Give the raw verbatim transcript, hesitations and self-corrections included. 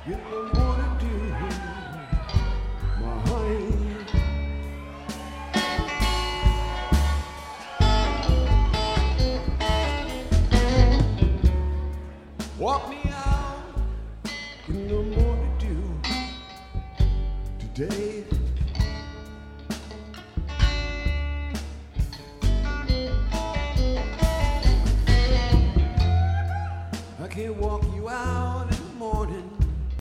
You know what to do, my honey. Walk me out, you know more to do today. I can't walk you out.